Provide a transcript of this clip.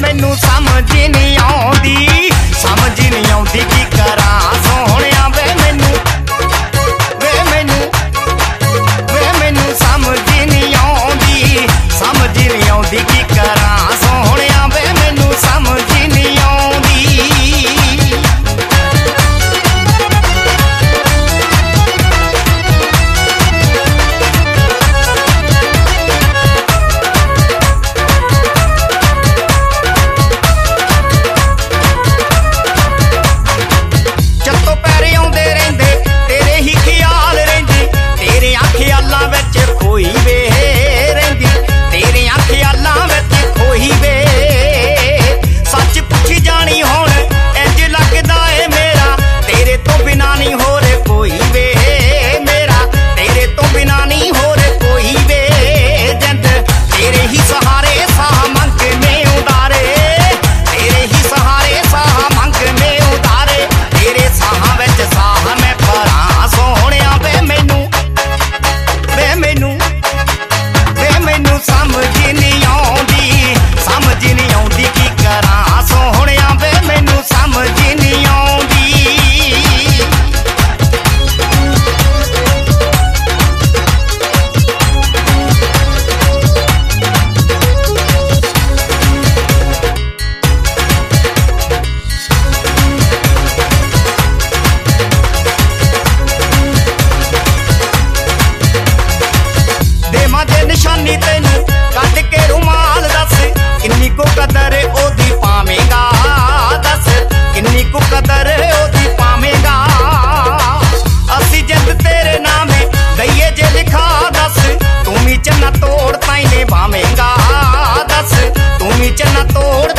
मैनू समझ नहीं आउंदी की करा सोहणिया वे मैनू समझ नहीं आउंदी की करा सोहणिया वे मैनू समझ नहीं आउंदी। निशानी तेनू कट के रुमाल दस किन्नी को कदर ओदी पावेगा, दस किन्नी को कदर ओदी पावेगा। असी जिंद तेरे नामे दईए जे लिखा दस तू भी चन्ना तोड़ ताई ने भावेगा, दस तू भी चन्ना तोड़